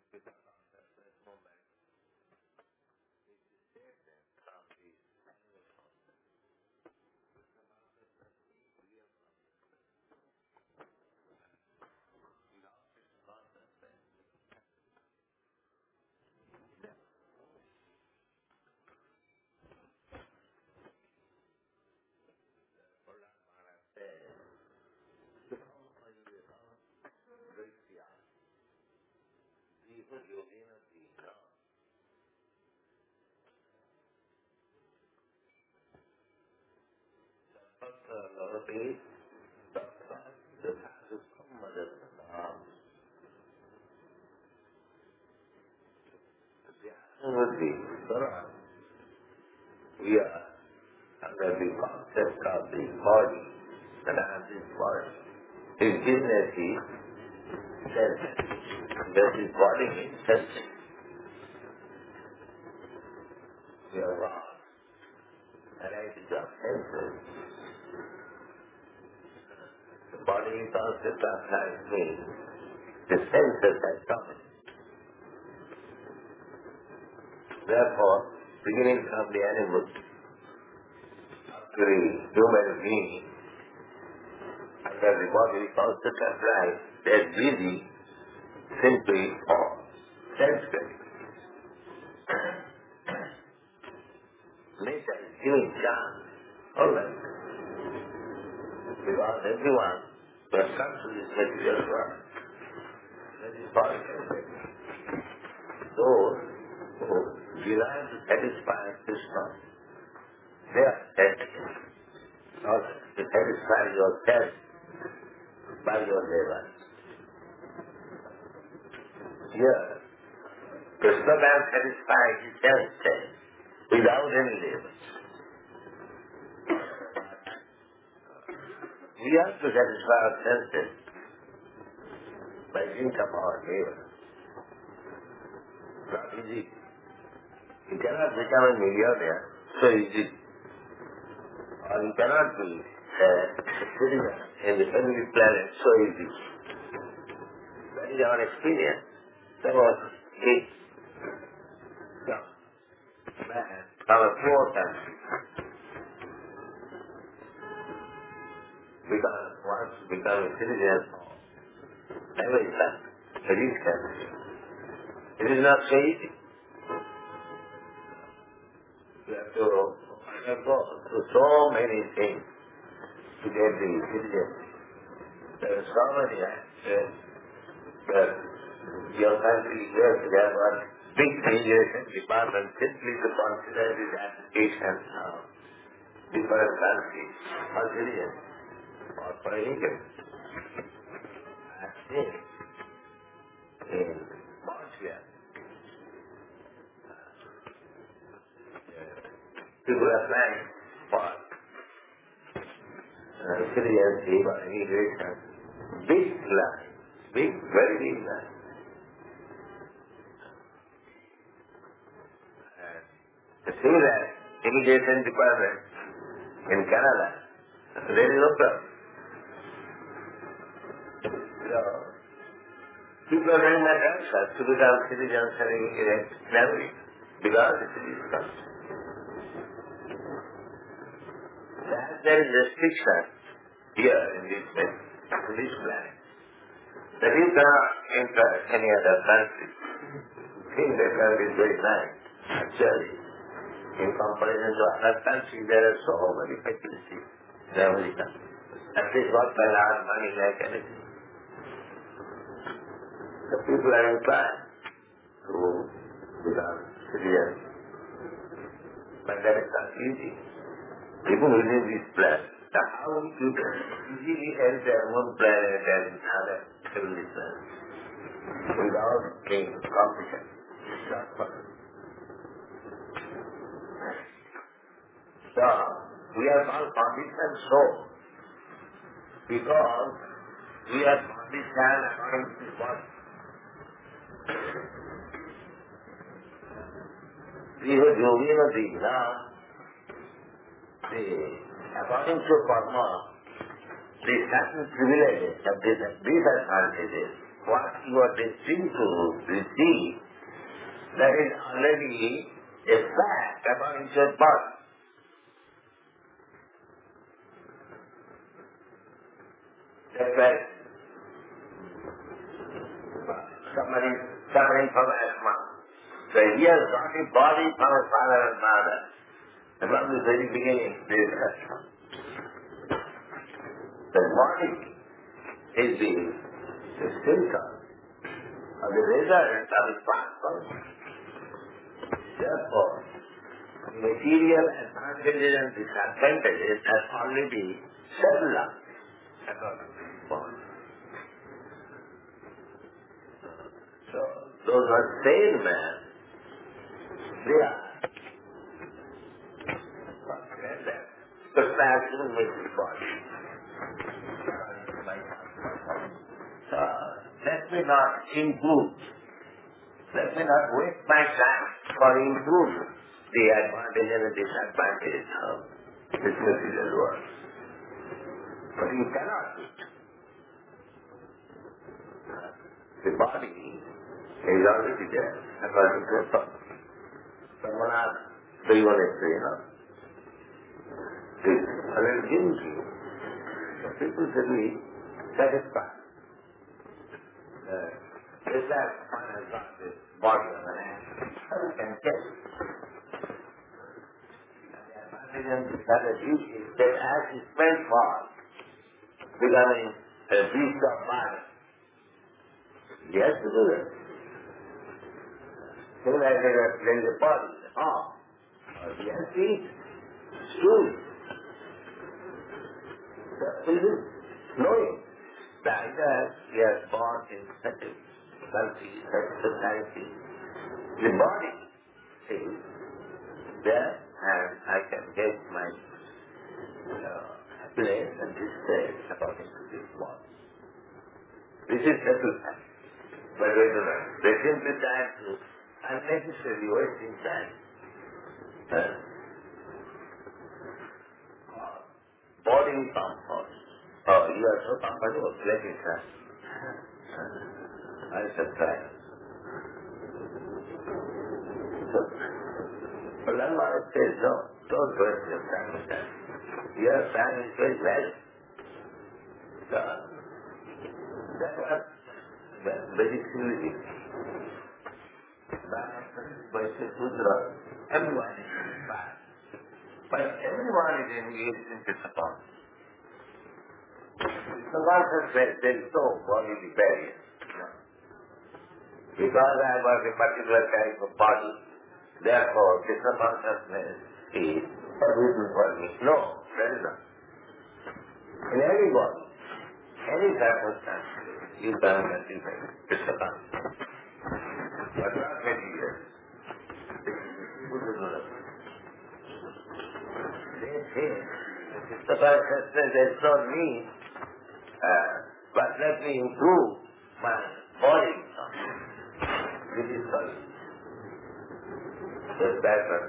Because of that moment, it is taken from the animal consciousness. Krishna consciousness is real consciousness. Without Krishna consciousness, Prahlad Maharaj says, Sukam Ayurvedam Dritya Jiva Yogena Dina Sattva Lavati Sattva Datha Sukam Madhana. We are under the concept of the body, and as this body. His business is sensing. That his body means sensing. We are wrong. Varieties of senses. The body concept of life means the senses have come. Therefore, beginning from the animal up to the human being, under the body concept of life, they are busy simply for sense-getting. Nature is giving chance. All right. Because everyone who has come to this material world, that is possible. Those who desire to satisfy Krishna, they are satisfied. Not to satisfy yourself by your labor. Here, Krishna can satisfy his senses without any labor. We have to satisfy our senses by dint of our labor. Not easy. You cannot become a millionaire so easy. Or you cannot be a citizen in the heavenly planet so easy. That is our experience. There was a man from a poor country because wants to become a citizen of America, a rich country. It is not so easy. You have to go through so many things to get the citizenship. There are so many actions that your country here to have a big immigration department simply to consider this application of different countries for citizens or for immigrants. I have seen in Montreal people applying for citizenship or immigration. Big line, big, very big line. The similar immigration department in Canada, there is no problem. So, people are very much anxious to become citizens and immigrants in America because it is custom. There is restriction here in this planet that you cannot enter any other country. Think that country is very nice. Actually, in comparison to other countries, there are so many facilities in America. At least one can earn money like anything. The people are inclined to become citizens. But that is not easy. Even within this planet, how you can easily enter one planet and other heavenly planet without being complicated. It's not possible. So, we are called conditioned soul because we are conditioned according to this body. We have Yogina Dina. According to karma, the certain privileges of these advantages what you are destined to receive, that is already a fact according to your birth. That's why somebody is suffering from asthma. So he has got a body from his father and mother. And from the very beginning, there is asthma. The body is the symptom of the result of his past birth. Therefore, material advantages and disadvantages are already settled up according to his body. So, those who are sane men, they are confident that the passion makes his body. Let me not improve. Let me not waste my time for improving the advantage and the disadvantage of this material world. But you cannot do it. The body is already there, according to a thought. Someone asked, do you want to say, this already given to you. So people should be satisfied. Is that one has got this body of an animal? You can tell. The advantage that a beast is that as he spent for becoming a beast of mind, he has to do that. So like there is a body, he has to eat, stew. So it is knowing that he has born in such a country, such a society. The body is there and I can get my happiness and distress according to this body. This is settled fact. But wait a minute. They simply try to unnecessarily wasting time. Body comfort. Oh, you are so comfortable, let it try. I shall try. So, Lama says, no, don't waste your time with that. Your time is very valuable. So, that was very silly. By Sudra, everyone is bad. But everyone is engaged in disappointment. The Lord has said there is no bodily barrier. Because I was a particular type of body, therefore disappointment is forbidden for me. No, there is not. In any body, any circumstance, you can achieve disappointment. But not material. They say, disappointment says there is no need. But let me improve my body. This is called the pattern.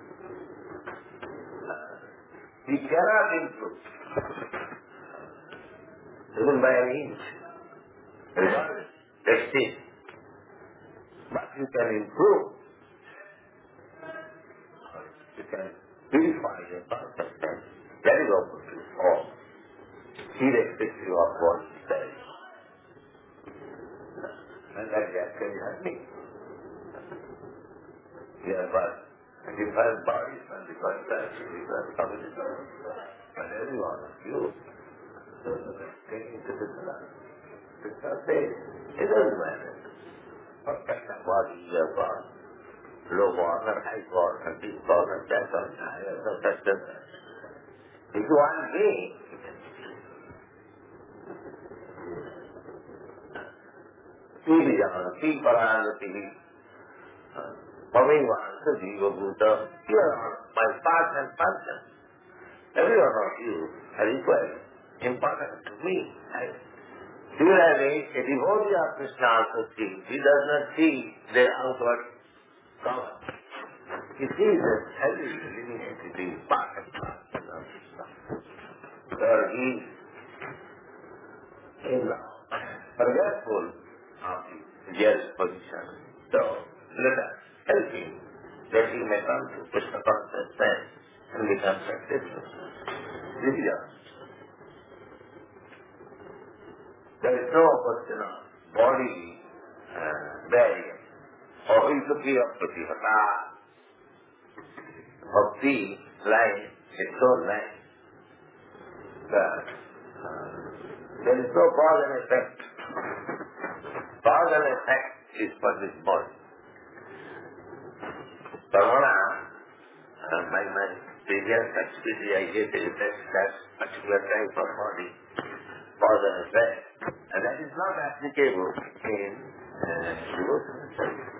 We cannot improve even by an inch. That's it. But you can improve. You can purify your consciousness. That is open to all. Irrespective of what he says. And that can help me. Yeah, but different bodies and different types, different communities. But every one of you taking to this life. It's not safe. It doesn't matter. What kind of body you have got? Low born or high born or deep born or that or higher or such and that. If you want me, P Paranati, Pavivasa, Jiva Bhuta, you are my part and person. Every one of you are equally important to me. Similarly, a devotee of Krishna also sees. He does not see the outward cover. He sees that every living entity is part and parcel of Krishna. So he is now forgetful yes position. So let us help him that he may come to Krishna consciousness and become successful. This is all. There is no question of body barrier. Or is the fear of Pratihata, bhakti line, its own line. There is no cause and effect. Cause and effect is for this body. Pramana, by my previous experience, I get that particular type of body, cause and effect. And that is not applicable in devotional service.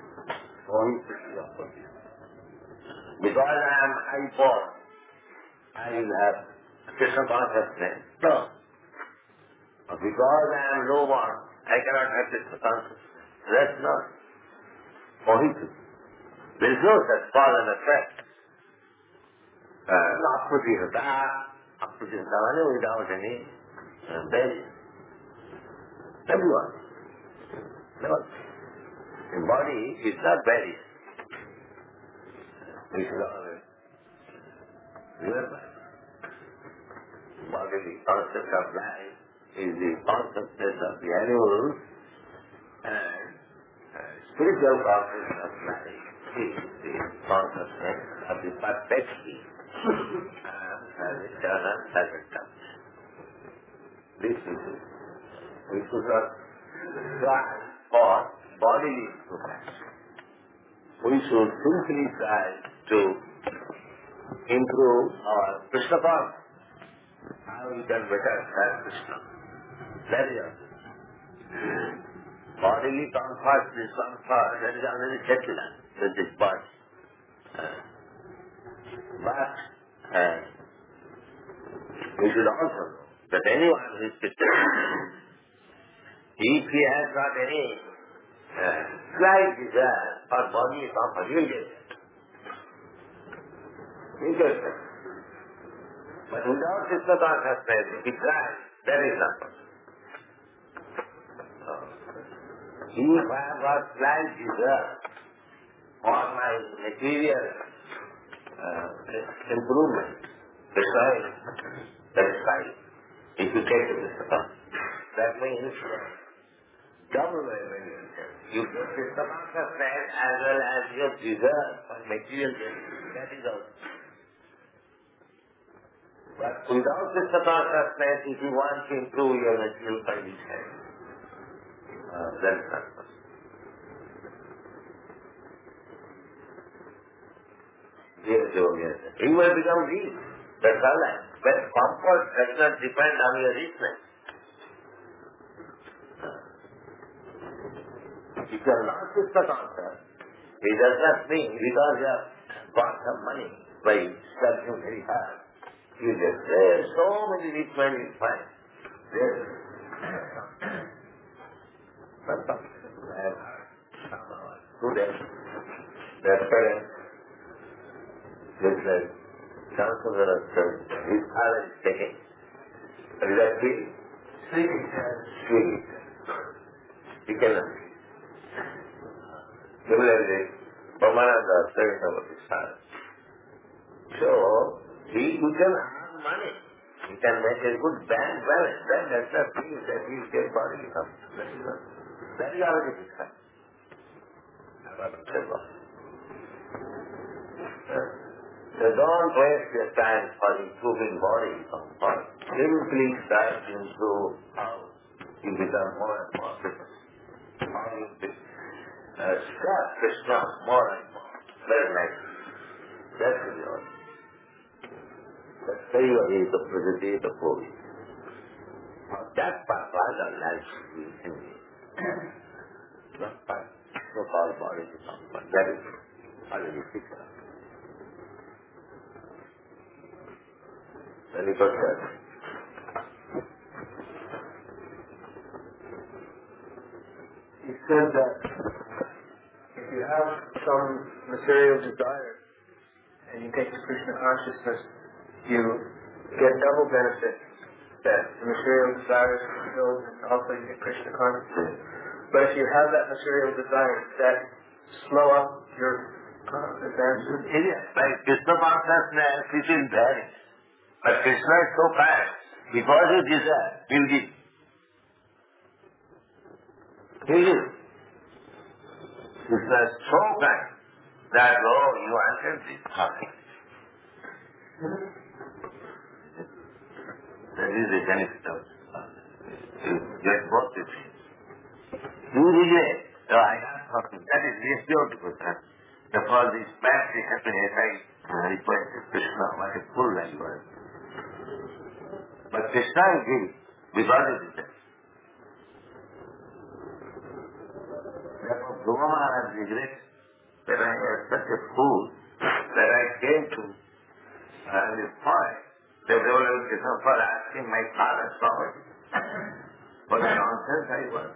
Because I am high born, I will have Krishna consciousness. No. Because I am low born, I cannot have Krishna consciousness. That's not mohitu. There is no such cause and effect. Apratihata without any barrier. Everyone. No. The body is not barrier. We should always remember. Bodily concept of life is the consciousness of the animals, and spiritual consciousness of life is the consciousness of the perfection and eternal circumstance. This is it. We should not try for bodily improvement. We should simply try to improve our Krishna consciousness. How we can better serve Krishna. That is all. Bodily comfort, that is already settled with this body. But we should also know that anyone who is Krishna, if he has got any slight desire for bodily comfort, he will get it. He will get it. But without Krishna consciousness, if he tries, that is not possible. If I have got slight desire for my material improvement, Krishna is satisfied. If you take to Krishna consciousness, that means double benefit. You get Krishna consciousness as well as your desire for material benefit. That is all. But without Krishna consciousness, if you want to improve your material condition, that is not possible. Yes, you will become rich. That's all right. But comfort does not depend on your richness. If you are not Krishna conscious, it does not mean because you have got some money by studying very hard. You get there, so many rich men you find. There. But I have heard students, their parents, just like Chancellor said, his father is taking. What is that feeling? Sweet. He cannot. Similarly, Brahmananda said about his father. So, he can earn money. He can make a good bank balance. That does not mean that he will get bodily comfort. That is already discussed. So don't waste your time for improving body comfort. Simply try to improve how you become more and more Krishna. How you serve Krishna more and more. Very nice. That is all. Sattva is the prajati, the holy. That purpose of life is ended. That part, so-called body to comfort. That is already fixed up. Any question? You said that if you have some material desire and you take to Krishna consciousness, you get double benefit. That the material desire is fulfilled and also you get Krishna consciousness. But if you have that material desire, does that slow up your advancement? Like Krishna consciousness is in there. But Krishna is so kind. Because of desire, he'll give. He'll give. Krishna is so kind that, oh, you wanted this. That is the benefit of you get both the things. You regret, oh, I have something. That is reassured to Krishna. For this past happiness, I requested Krishna, what a fool I was. But Krishna is giving because of this. Therefore, Brahma Maharaj regrets that I was such a fool that I came to this point. The devil Krishna for asking my father's property. What a nonsense I was.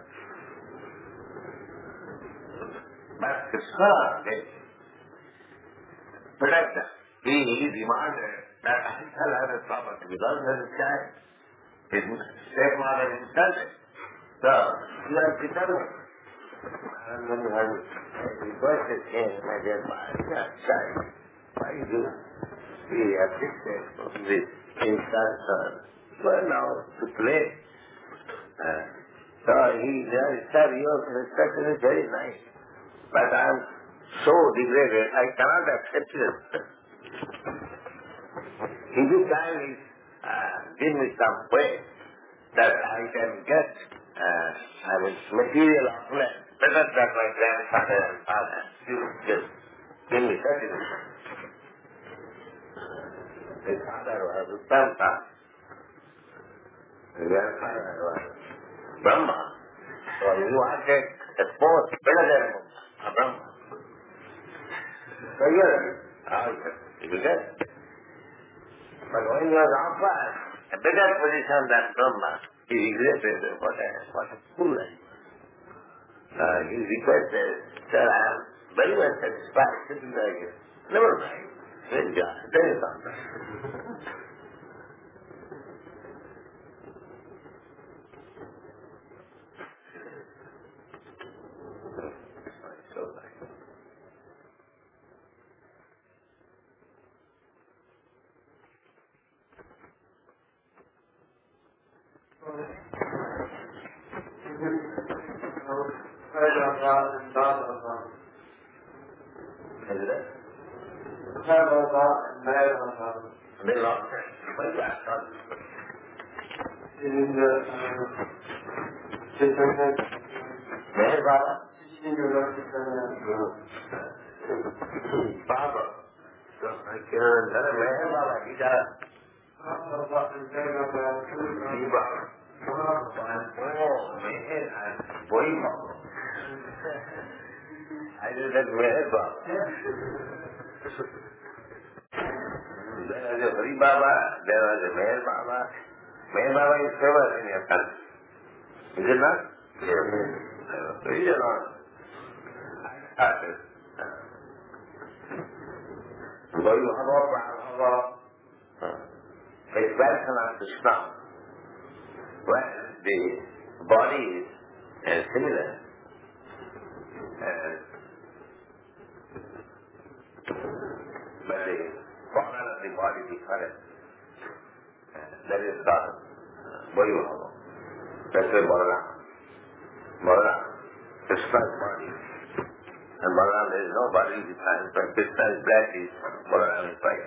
But Krishna did protect us. He demanded that I shall have a property because of his child. His stepmother insulted. So, he was determined. And when you have requested him, my dear father, child, why do we appreciate from this insult? Well, now, to play. So he said, sir, your instruction is very nice, but I am so degraded, I cannot accept it. If you kindly give me some way that I can get material of land, better than my grandfather and father, you just give me certificate. His father was Uttama, his grandfather was Brahma. So you wanted a post better than Brahma. So you will get. But when you are offered a better position than Brahma, he regretted what a fool I was. He requested, sir, I am very much satisfied sitting like this. Never mind. There is something. So nice. Baba. So I can't tell him, Baba, he does. I did that Meher Baba. There was a Hari Baba, there was a Meher Baba. Meher Baba is famous in your country. Is it not? Yes. So he is not. I started. Gauru Hava, Prabhava, expression of Krishna. Well, the body is similar. But the form of the body different. That is called Vayu. That's why Balaram, Krishna's body. And Balaram, there is no body different. When Krishna is black, Balaram is white.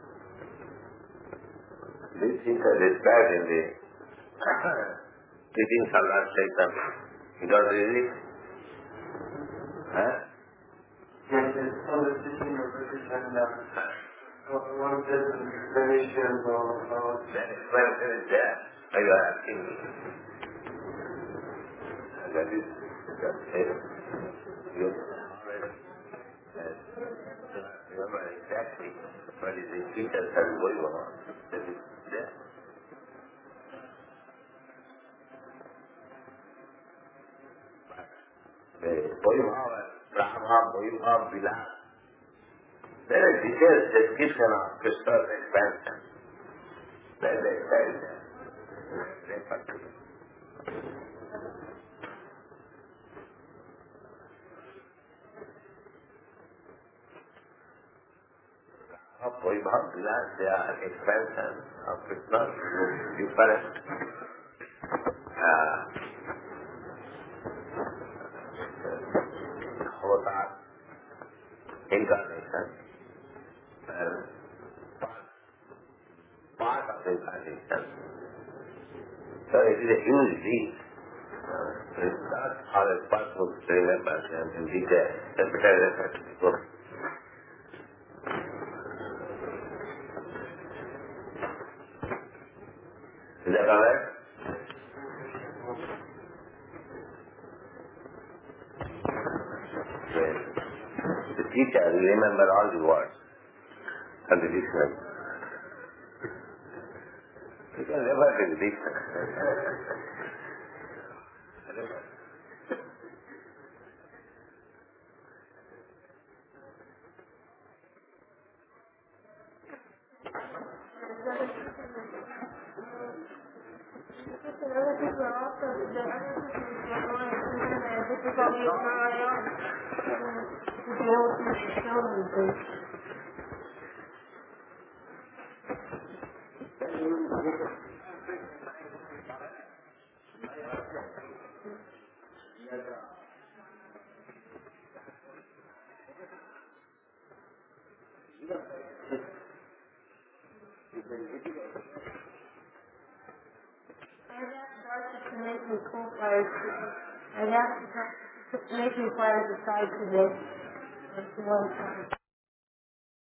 These things are described in the teachings of Lord Chaitanya. You don't read it? Huh? Yes, it's on the teaching of Krishna. One of the explanations of... That explanation is there. Why you are asking me? And that is just it. You remember exactly what is the teacher said going on. That is there. Vaibhava, Brahma, Vaibhava, Vilas. There are detailed description of Krishna's expansion. That is there. Vaibhav, Vilasya, expansion of Krishna different avatar, incarnation, and part of incarnation. So it is a huge deed. It's not always possible to remember them in detail. The better effort to go. Is that correct? Yes. The teacher will remember all the words from the dictionary. You can refer to the dictionary. Other people are also, the other people are going to difficulty of Narayan to be able to show them things. I'd ask Darcy to make me co-fires. I'd ask her to make me fire the side today. That's the one time.